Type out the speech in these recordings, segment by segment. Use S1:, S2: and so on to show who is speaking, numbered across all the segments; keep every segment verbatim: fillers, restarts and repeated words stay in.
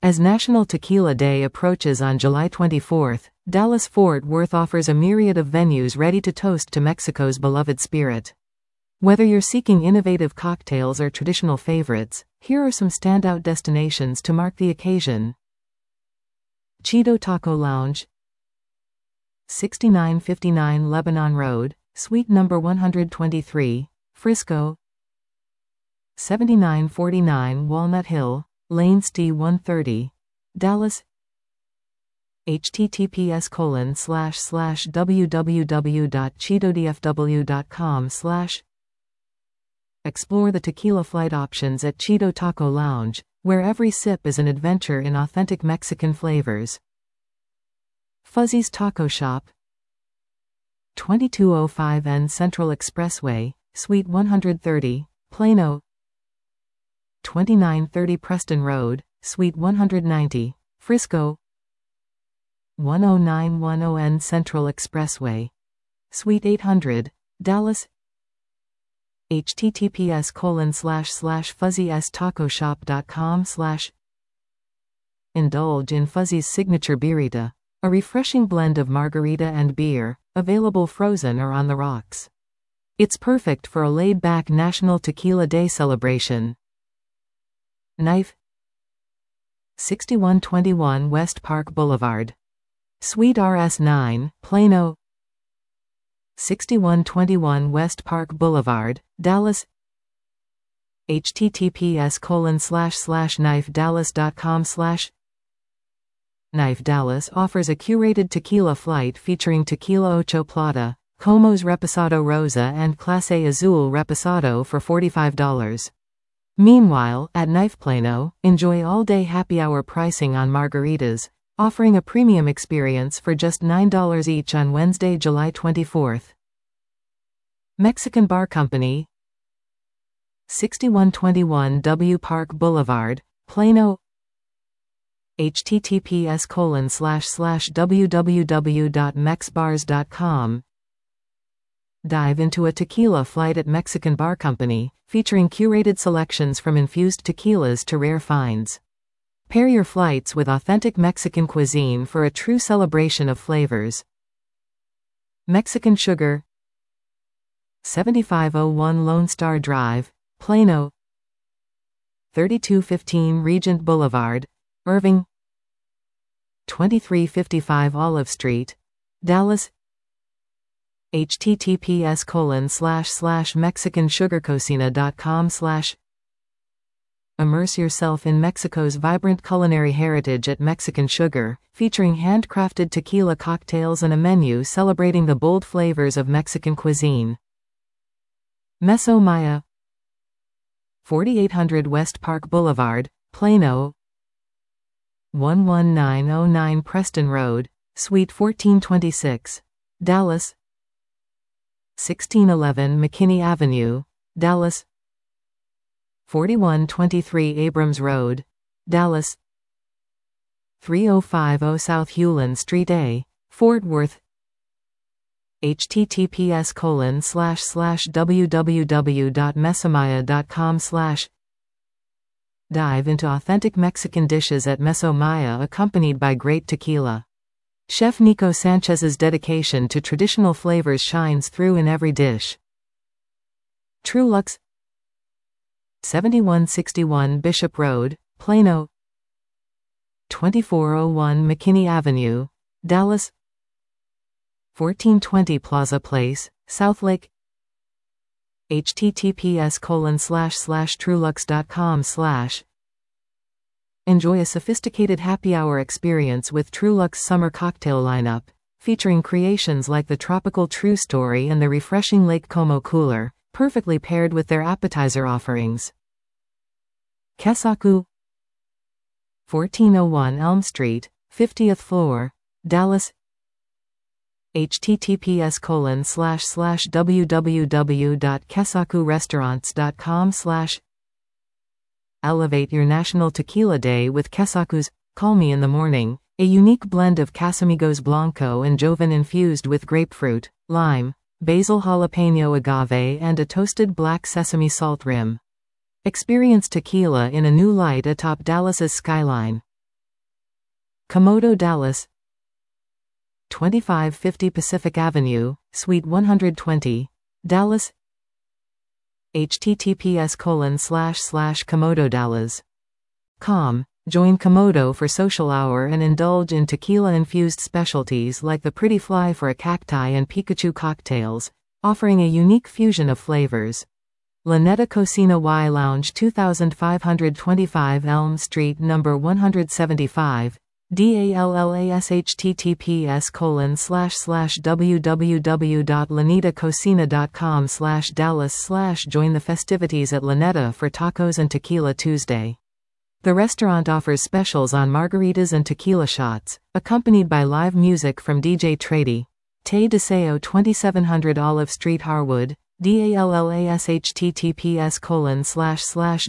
S1: As National Tequila Day approaches on July twenty-fourth, Dallas-Fort Worth offers a myriad of venues ready to toast to Mexico's beloved spirit. Whether you're seeking innovative cocktails or traditional favorites, here are some standout destinations to mark the occasion. Cheeto Taco Lounge, sixty-nine fifty-nine Lebanon Road, Suite number one hundred twenty-three, Frisco. seventy-nine forty-nine Walnut Hill, Lane S T one thirty, Dallas. https colon slash slash www.cheetodfw.com slash Explore the tequila flight options at Cheeto Taco Lounge, where every sip is an adventure in authentic Mexican flavors. Fuzzy's Taco Shop, twenty-two oh five N Central Expressway, Suite one hundred thirty, Plano. twenty-nine thirty Preston Road, Suite one hundred ninety, Frisco. one oh nine ten N Central Expressway, Suite eight hundred, Dallas. https colon slash slash fuzzystacosshop.com slash Indulge in Fuzzy's signature birria, a refreshing blend of margarita and beer, available frozen or on the rocks. It's perfect for a laid-back National Tequila Day celebration. Knife, sixty-one twenty-one West Park Boulevard, Suite R S nine, Plano. sixty-one twenty-one West Park Boulevard, Dallas. https colon slash slash knife dallas dot com slash Knife Dallas offers a curated tequila flight featuring Tequila Ocho Plata, Como's Reposado Rosa and Clase Azul Reposado for forty-five dollars. Meanwhile, at Knife Plano, enjoy all-day happy hour pricing on margaritas, offering a premium experience for just nine dollars each on Wednesday, July twenty-fourth. Mexican Bar Company, sixty-one twenty-one W Park Boulevard, Plano. https colon slash slash www dot mexbars dot com. Dive into a tequila flight at Mexican Bar Company, featuring curated selections from infused tequilas to rare finds. Pair your flights with authentic Mexican cuisine for a true celebration of flavors. Mexican Sugar, seventy-five oh one Lone Star Drive, Plano. thirty-two fifteen Regent Boulevard, Irving. twenty-three fifty-five Olive Street, Dallas. https colon slash slash mexicansugarcocina.com slash Immerse yourself in Mexico's vibrant culinary heritage at Mexican Sugar, featuring handcrafted tequila cocktails and a menu celebrating the bold flavors of Mexican cuisine. Meso Maya, forty-eight hundred West Park Boulevard, Plano. one one nine oh nine Preston Road, Suite fourteen twenty-six, Dallas. sixteen eleven McKinney Avenue, Dallas. forty-one twenty-three Abrams Road, Dallas. three oh five oh South Hewlin Street A, Fort Worth. https colon slash slash www dot mesamaya dot com slash Dive into authentic Mexican dishes at Meso Maya accompanied by great tequila. Chef Nico Sanchez's dedication to traditional flavors shines through in every dish. Truluck's, seventy-one sixty-one Bishop Road, Plano. twenty-four oh one McKinney Avenue, Dallas. fourteen twenty Plaza Place, Southlake. https colon slash slash trulux.com slash Enjoy a sophisticated happy hour experience with Truluck's summer cocktail lineup, featuring creations like the tropical True Story and the refreshing Lake Como Cooler, perfectly paired with their appetizer offerings. Kesaku, fourteen oh one Elm Street, fiftieth floor, Dallas. https colon slash slash www dot kesakurestaurants.com slash Elevate your National Tequila Day with Kesaku's Call Me in the Morning, a unique blend of Casamigos Blanco and Joven infused with grapefruit, lime, basil jalapeno agave and a toasted black sesame salt rim. Experience tequila in a new light atop Dallas's skyline. Komodo, Dallas. twenty-five fifty Pacific Avenue, Suite one hundred twenty, Dallas. https colon slash slash komodo dallas dot com. Join Komodo for social hour and indulge in tequila-infused specialties like the Pretty Fly for a Cacti and Pikachu cocktails, offering a unique fusion of flavors. Lanetta Cocina Y Lounge, twenty-five twenty-five Elm Street, number one hundred seventy-five, DALLAS. https colon slash slash www dot lanetta cocina dot com slash dallas slash join the festivities at Lanetta for Tacos and Tequila Tuesday. The restaurant offers specials on margaritas and tequila shots, accompanied by live music from D J Trady. Te Deseo, twenty-seven hundred Olive Street, Harwood, DALLAS. https colon slash slash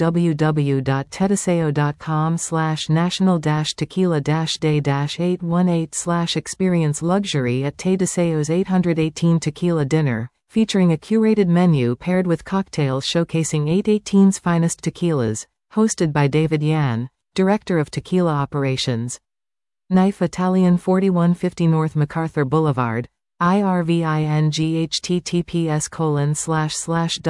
S1: www dot tedeseo dot com slash national dash tequila dash day dash eight one eight slash experience luxury at Te Deseo's eight hundred eighteen Tequila Dinner, featuring a curated menu paired with cocktails showcasing eight eighteen's finest tequilas, hosted by David Yan, Director of Tequila Operations. Knife Italian, forty-one fifty North MacArthur Boulevard, I R V I N G. https colon slash slash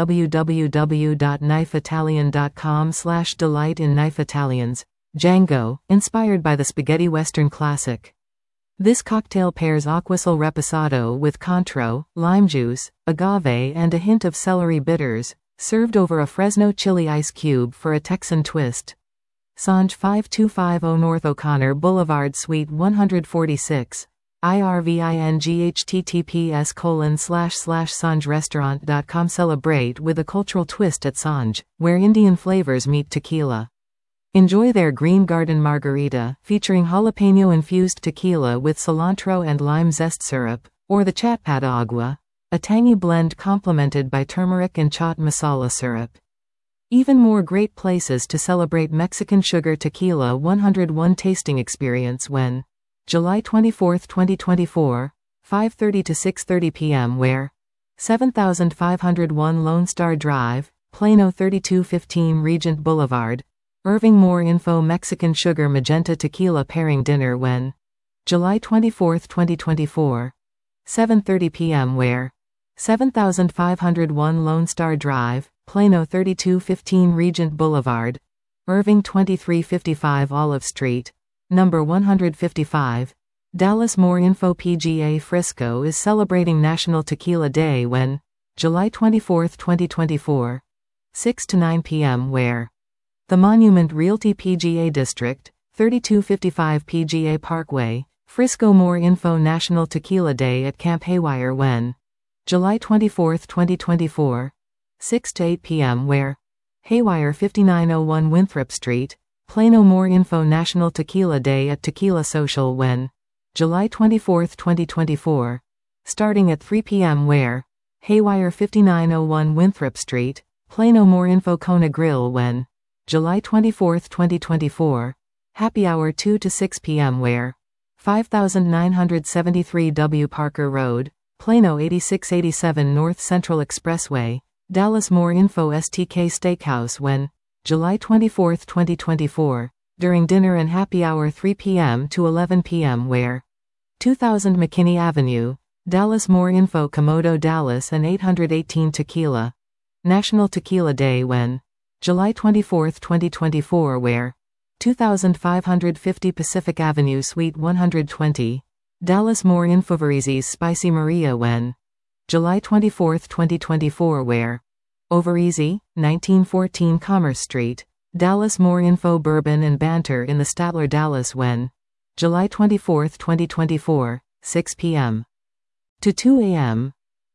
S1: www dot knife italian dot com slash delight in Knife Italians. Django, inspired by the spaghetti western classic. This cocktail pairs Aquasul Reposado with Cointreau, lime juice, agave and a hint of celery bitters, served over a Fresno chili ice cube for a Texan twist. Sanj, fifty-two fifty North O'Connor Boulevard, Suite one hundred forty-six, I R V I N G. https colon slash slash sanj restaurant dot com. Celebrate with a cultural twist at Sanj, where Indian flavors meet tequila. Enjoy their Green Garden Margarita, featuring jalapeno-infused tequila with cilantro and lime zest syrup, or the Chatpat Agua, a tangy blend complemented by turmeric and chaat masala syrup. Even more great places to celebrate Mexican Sugar Tequila one oh one tasting experience when July twenty-fourth twenty twenty-four, five thirty to six thirty p m where seven thousand five hundred one Lone Star Drive, Plano, thirty-two fifteen Regent Boulevard, Irving. More info. Mexican Sugar Magenta Tequila Pairing Dinner when July twenty-fourth twenty twenty-four, seven thirty p m where seven thousand five hundred one Lone Star Drive, Plano, thirty-two fifteen Regent Boulevard, Irving. twenty-three fifty-five Olive Street, number one hundred fifty-five, Dallas. More info. P G A Frisco is celebrating National Tequila Day when July twenty-fourth twenty twenty-four, six to nine p m where the Monument Realty P G A District, thirty-two fifty-five P G A Parkway, Frisco. More info. National Tequila Day at Camp Haywire when July twenty-fourth twenty twenty-four, six to eight p m where Haywire, fifty-nine oh one Winthrop Street, Plano. More info. National Tequila Day at Tequila Social when July twenty-fourth twenty twenty-four, starting at three p m where Haywire, fifty-nine oh one Winthrop Street, Plano. More info. Kona Grill when July twenty-fourth twenty twenty-four, happy hour two to six p m where five thousand nine hundred seventy-three W Parker Road, Plano, eighty-six eighty-seven North Central Expressway, Dallas. More info. S T K Steakhouse when July twenty-fourth twenty twenty-four, during dinner and happy hour three p m to eleven p m where two thousand McKinney Avenue, Dallas. More info. Komodo, Dallas and eight hundred eighteen Tequila. National Tequila Day when July twenty-fourth twenty twenty-four where two thousand five hundred fifty Pacific Avenue Suite one hundred twenty, Dallas. More info. Overeasy's Spicy Maria when July twenty-fourth twenty twenty-four where Overeasy, nineteen fourteen Commerce Street, Dallas. More info. Bourbon and Banter in the Statler, Dallas when July twenty-fourth twenty twenty-four, six p m to two a m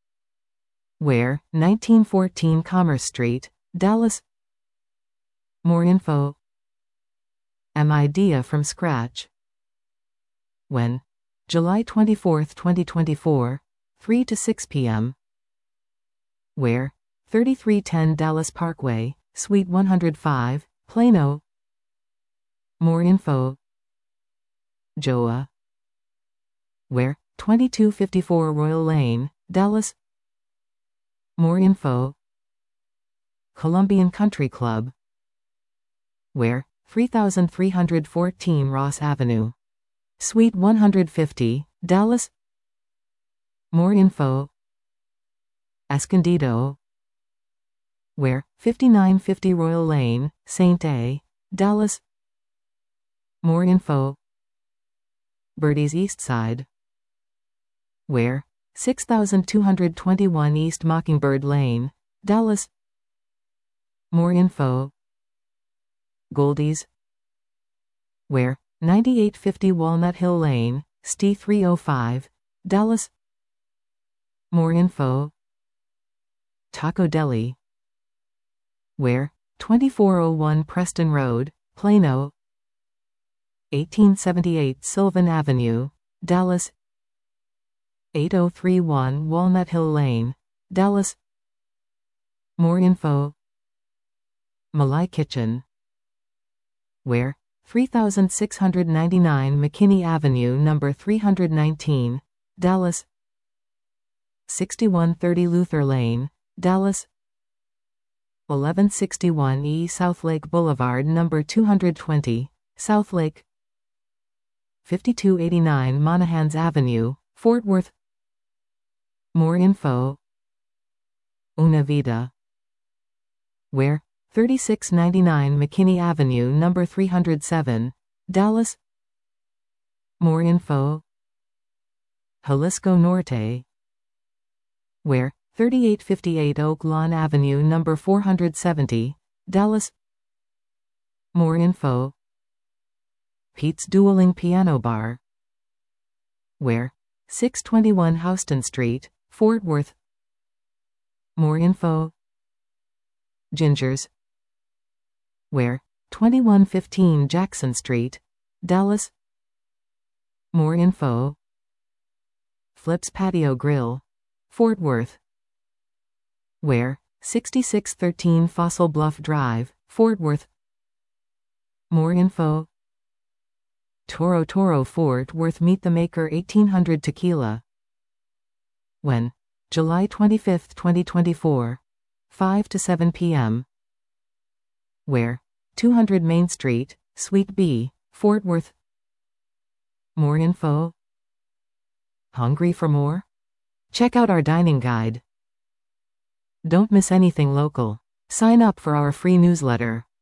S1: where nineteen fourteen Commerce Street, Dallas. More info. Am Idea from Scratch when July twenty-fourth twenty twenty-four, three to six p m where thirty-three ten Dallas Parkway, Suite one hundred five, Plano. More info. Joa where twenty-two fifty-four Royal Lane, Dallas. More info. Colombian Country Club where three thousand three hundred fourteen Ross Avenue, Suite one hundred fifty, Dallas. More info. Escondido, where fifty-nine fifty Royal Lane, Saint A, Dallas. More info. Birdie's East Side, where six thousand two hundred twenty-one East Mockingbird Lane, Dallas. More info. Goldie's, where ninety-eight fifty Walnut Hill Lane, S T three oh five, Dallas. More info. Taco Deli, where twenty-four oh one Preston Road, Plano. eighteen seventy-eight Sylvan Avenue, Dallas. eight oh three one Walnut Hill Lane, Dallas. More info. Malai Kitchen, where three thousand six hundred ninety-nine McKinney Avenue number three hundred nineteen, Dallas. sixty-one thirty Luther Lane, Dallas. eleven sixty-one E Southlake Boulevard number two hundred twenty, Southlake. fifty-two eighty-nine Monahans Avenue, Fort Worth. More info. Una Vida, where thirty-six ninety-nine McKinney Avenue number three hundred seven, Dallas. More info. Jalisco Norte, where thirty-eight fifty-eight Oak Lawn Avenue number four hundred seventy, Dallas. More info. Pete's Dueling Piano Bar, where six twenty-one Houston Street, Fort Worth. More info. Ginger's, where twenty-one fifteen Jackson Street, Dallas. More info. Flip's Patio Grill, Fort Worth, where sixty-six thirteen Fossil Bluff Drive, Fort Worth. More info. Toro Toro Fort Worth Meet the Maker eighteen hundred Tequila, when July twenty-fifth twenty twenty-four, five to seven p m, where two hundred Main Street, Suite B, Fort Worth. More info. Hungry for more? Check out our dining guide. Don't miss anything local. Sign up for our free newsletter.